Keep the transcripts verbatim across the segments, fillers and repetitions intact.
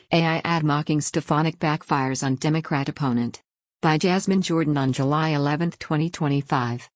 A I ad mocking Stefanik backfires on Democrat opponent. By Jasmine Jordan on July eleventh, twenty twenty-five.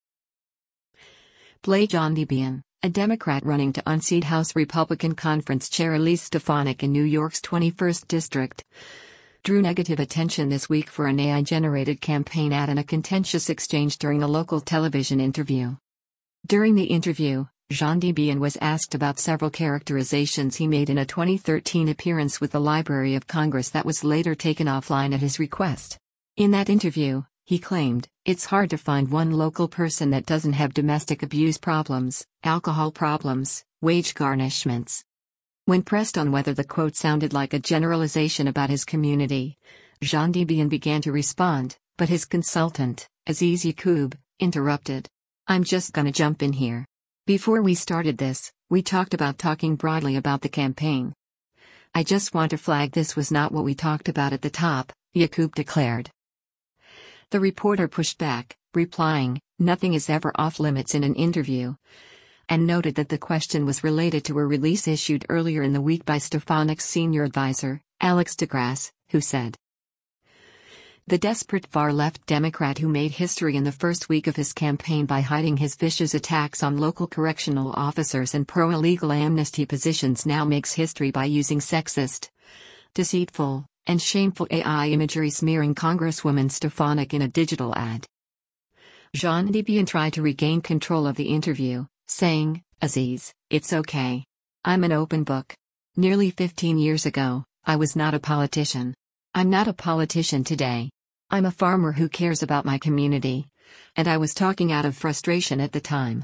Play John Debian, a Democrat running to unseat House Republican Conference Chair Elise Stefanik in New York's twenty-first District, drew negative attention this week for an A I-generated campaign ad in a contentious exchange during a local television interview. During the interview, Jean Debian was asked about several characterizations he made in a twenty thirteen appearance with the Library of Congress that was later taken offline at his request. In that interview, he claimed, "It's hard to find one local person that doesn't have domestic abuse problems, alcohol problems, wage garnishments." When pressed on whether the quote sounded like a generalization about his community, Jean Debian began to respond, but his consultant, Aziz Yacoub, interrupted. "I'm just gonna jump in here. Before we started this, we talked about talking broadly about the campaign. I just want to flag this was not what we talked about at the top," Yacoub declared. The reporter pushed back, replying, "Nothing is ever off limits in an interview," and noted that the question was related to a release issued earlier in the week by Stefanik's senior advisor, Alex DeGrasse, who said, "The desperate far-left Democrat who made history in the first week of his campaign by hiding his vicious attacks on local correctional officers and pro-illegal amnesty positions now makes history by using sexist, deceitful, and shameful A I imagery smearing Congresswoman Stefanik in a digital ad." Jean Debian tried to regain control of the interview, saying, "Aziz, it's okay. I'm an open book. Nearly fifteen years ago, I was not a politician. I'm not a politician today. I'm a farmer who cares about my community. And I was talking out of frustration at the time."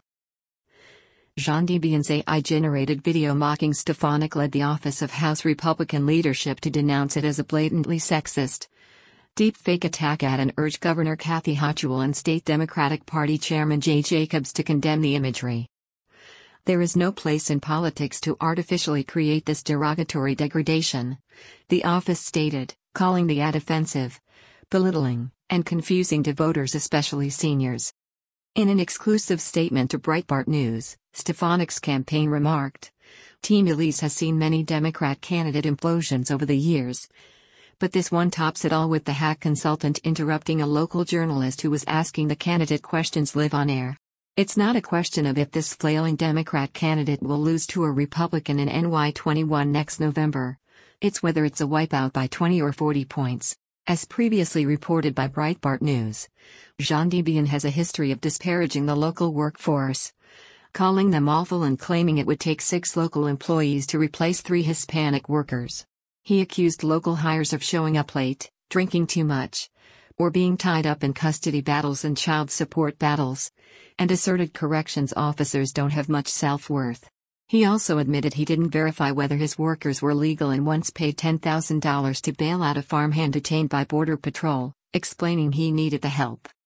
Jean Debian's A I-generated video mocking Stefanik led the Office of House Republican Leadership to denounce it as a blatantly sexist, deepfake attack ad and urge Governor Kathy Hochul and State Democratic Party Chairman Jay Jacobs to condemn the imagery. "There is no place in politics to artificially create this derogatory degradation," the office stated, calling the ad offensive, belittling, and confusing to voters, especially seniors. In an exclusive statement to Breitbart News, Stefanik's campaign remarked, "Team Elise has seen many Democrat candidate implosions over the years, but this one tops it all," with the hack consultant interrupting a local journalist who was asking the candidate questions live on air. "It's not a question of if this flailing Democrat candidate will lose to a Republican in N Y twenty-one next November. It's whether it's a wipeout by twenty or forty points." As previously reported by Breitbart News, Jean Debian has a history of disparaging the local workforce, calling them awful and claiming it would take six local employees to replace three Hispanic workers. He accused local hires of showing up late, drinking too much, or being tied up in custody battles and child support battles, and asserted corrections officers don't have much self-worth. He also admitted he didn't verify whether his workers were legal and once paid ten thousand dollars to bail out a farmhand detained by Border Patrol, explaining he needed the help.